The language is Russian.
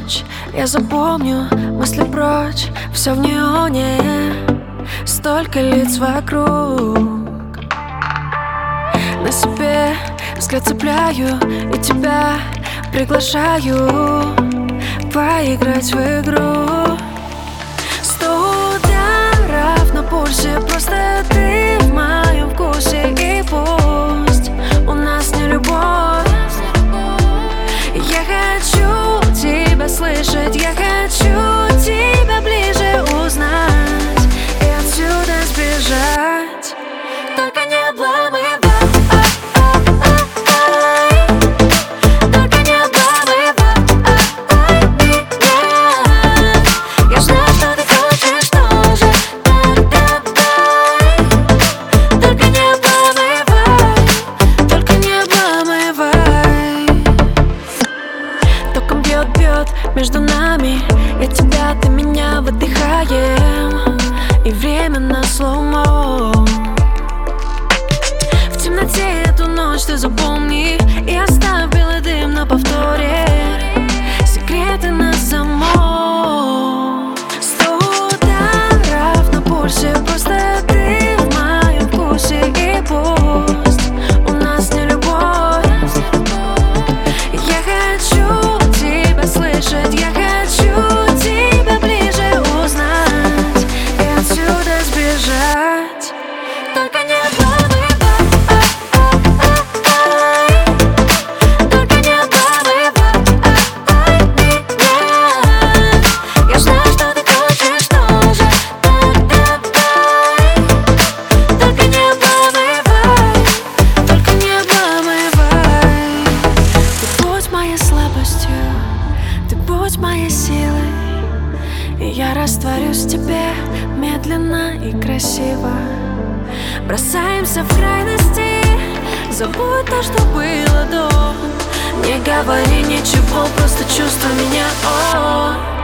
ночь я запомню мысли прочь. Все в неоне, столько лиц вокруг. На себе взгляд цепляю и тебя приглашаю поиграть в игру. 100 ударов на пульсе, просто ты в моем вкусе. И пусть у нас не любовь, я хочу тебя слышать, я хочу тебя ближе узнать и отсюда сбежать. Только не обламывай. Бьет между нами, я тебя, ты меня, выдыхаем. И время на слоумо. В темноте эту ночь ты запомни и оставь белый дым на повторе. Секреты на замок. 100 ударов на пульсе, просто ты в моем вкусе. И пусть у нас не любовь, я хочу слышать, я хочу тебя ближе узнать и отсюда сбежать. Только не обламывай, только не обламывай меня. Я знаю, что ты хочешь тоже, так давай. Только не обламывай, только не обламывай. Ты будь моей слабостью, ты будь моей силой, и я растворюсь в тебе медленно и красиво. Бросаемся в крайности, забудь то, что было до. Не говори ничего, просто чувствуй меня.